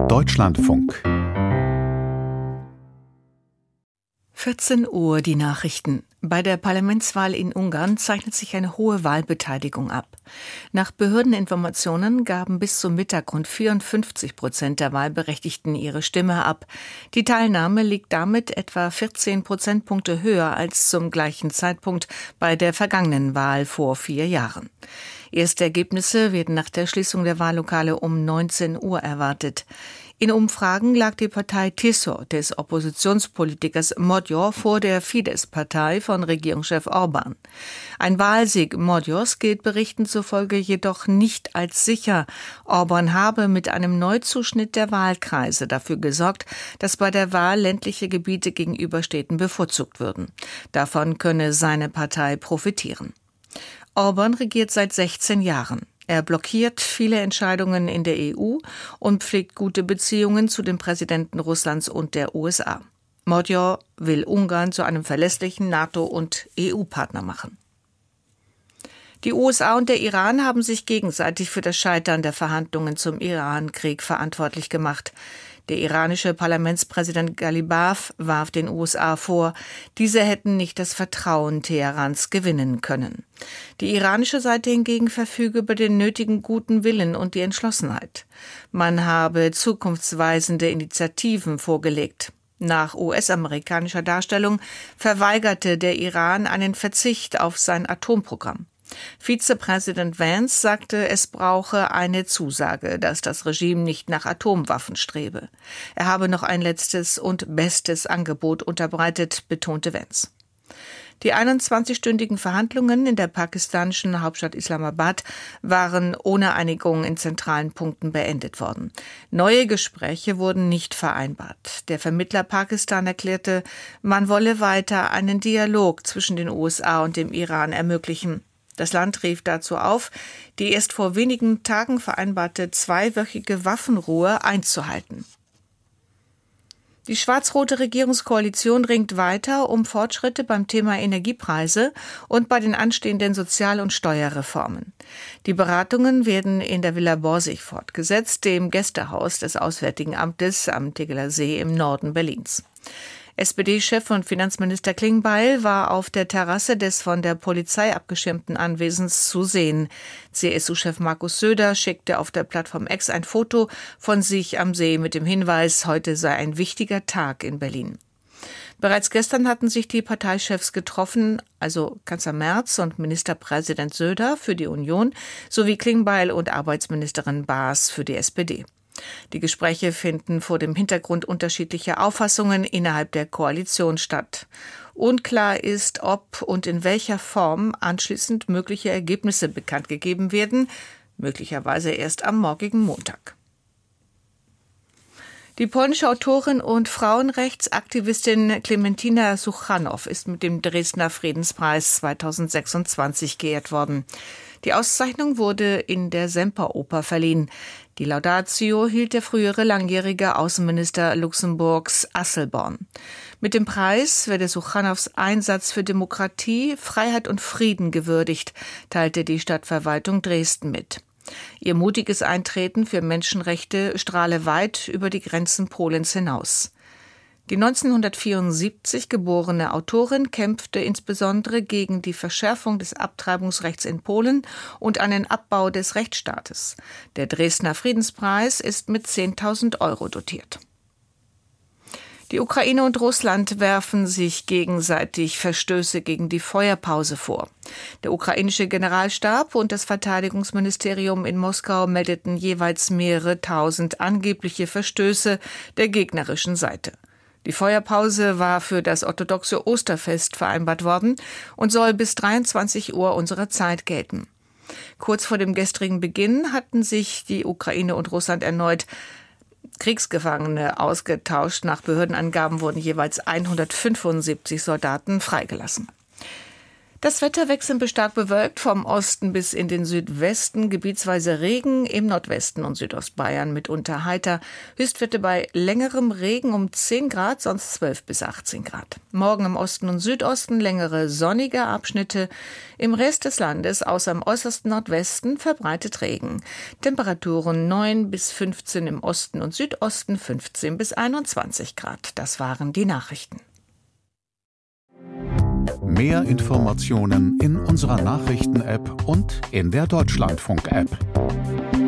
Deutschlandfunk. 14 Uhr die Nachrichten. Bei der Parlamentswahl in Ungarn zeichnet sich eine hohe Wahlbeteiligung ab. Nach Behördeninformationen gaben bis zum Mittag rund 54% der Wahlberechtigten ihre Stimme ab. Die Teilnahme liegt damit etwa 14 Prozentpunkte höher als zum gleichen Zeitpunkt bei der vergangenen Wahl vor 4 Jahren. Erste Ergebnisse werden nach der Schließung der Wahllokale um 19 Uhr erwartet. In Umfragen lag die Partei TISO des Oppositionspolitikers Magyar vor der Fidesz-Partei von Regierungschef Orbán. Ein Wahlsieg Magyars gilt Berichten zufolge jedoch nicht als sicher. Orbán habe mit einem Neuzuschnitt der Wahlkreise dafür gesorgt, dass bei der Wahl ländliche Gebiete gegenüber Städten bevorzugt würden. Davon könne seine Partei profitieren. Orbán regiert seit 16 Jahren. Er blockiert viele Entscheidungen in der EU und pflegt gute Beziehungen zu den Präsidenten Russlands und der USA. Magyar will Ungarn zu einem verlässlichen NATO- und EU-Partner machen. Die USA und der Iran haben sich gegenseitig für das Scheitern der Verhandlungen zum Iran-Krieg verantwortlich gemacht. Der iranische Parlamentspräsident Ghalibaf warf den USA vor, diese hätten nicht das Vertrauen Teherans gewinnen können. Die iranische Seite hingegen verfüge über den nötigen guten Willen und die Entschlossenheit. Man habe zukunftsweisende Initiativen vorgelegt. Nach US-amerikanischer Darstellung verweigerte der Iran einen Verzicht auf sein Atomprogramm. Vizepräsident Vance sagte, es brauche eine Zusage, dass das Regime nicht nach Atomwaffen strebe. Er habe noch ein letztes und bestes Angebot unterbreitet, betonte Vance. Die 21-stündigen Verhandlungen in der pakistanischen Hauptstadt Islamabad waren ohne Einigung in zentralen Punkten beendet worden. Neue Gespräche wurden nicht vereinbart. Der Vermittler Pakistan erklärte, man wolle weiter einen Dialog zwischen den USA und dem Iran ermöglichen. Das Land rief dazu auf, die erst vor wenigen Tagen vereinbarte 2-wöchige Waffenruhe einzuhalten. Die schwarz-rote Regierungskoalition ringt weiter um Fortschritte beim Thema Energiepreise und bei den anstehenden Sozial- und Steuerreformen. Die Beratungen werden in der Villa Borsig fortgesetzt, dem Gästehaus des Auswärtigen Amtes am Tegeler See im Norden Berlins. SPD-Chef und Finanzminister Klingbeil war auf der Terrasse des von der Polizei abgeschirmten Anwesens zu sehen. CSU-Chef Markus Söder schickte auf der Plattform X ein Foto von sich am See mit dem Hinweis, heute sei ein wichtiger Tag in Berlin. Bereits gestern hatten sich die Parteichefs getroffen, also Kanzler Merz und Ministerpräsident Söder für die Union sowie Klingbeil und Arbeitsministerin Baas für die SPD. Die Gespräche finden vor dem Hintergrund unterschiedlicher Auffassungen innerhalb der Koalition statt. Unklar ist, ob und in welcher Form anschließend mögliche Ergebnisse bekannt gegeben werden, möglicherweise erst am morgigen Montag. Die polnische Autorin und Frauenrechtsaktivistin Klementyna Suchanow ist mit dem Dresdner Friedenspreis 2026 geehrt worden. Die Auszeichnung wurde in der Semperoper verliehen. Die Laudatio hielt der frühere langjährige Außenminister Luxemburgs Asselborn. Mit dem Preis werde Suchanows Einsatz für Demokratie, Freiheit und Frieden gewürdigt, teilte die Stadtverwaltung Dresden mit. Ihr mutiges Eintreten für Menschenrechte strahle weit über die Grenzen Polens hinaus. Die 1974 geborene Autorin kämpfte insbesondere gegen die Verschärfung des Abtreibungsrechts in Polen und einen Abbau des Rechtsstaates. Der Dresdner Friedenspreis ist mit 10.000 € dotiert. Die Ukraine und Russland werfen sich gegenseitig Verstöße gegen die Feuerpause vor. Der ukrainische Generalstab und das Verteidigungsministerium in Moskau meldeten jeweils mehrere tausend angebliche Verstöße der gegnerischen Seite. Die Feuerpause war für das orthodoxe Osterfest vereinbart worden und soll bis 23 Uhr unserer Zeit gelten. Kurz vor dem gestrigen Beginn hatten sich die Ukraine und Russland erneut Kriegsgefangene ausgetauscht. Nach Behördenangaben wurden jeweils 175 Soldaten freigelassen. Das Wetter wechselnd stark bewölkt, vom Osten bis in den Südwesten, gebietsweise Regen, im Nordwesten und Südostbayern mitunter heiter. Höchstwerte bei längerem Regen um 10 Grad, sonst 12 bis 18 Grad. Morgen im Osten und Südosten längere sonnige Abschnitte. Im Rest des Landes, außer im äußersten Nordwesten, verbreitet Regen. Temperaturen 9 bis 15 im Osten und Südosten, 15 bis 21 Grad. Das waren die Nachrichten. Mehr Informationen in unserer Nachrichten-App und in der Deutschlandfunk-App.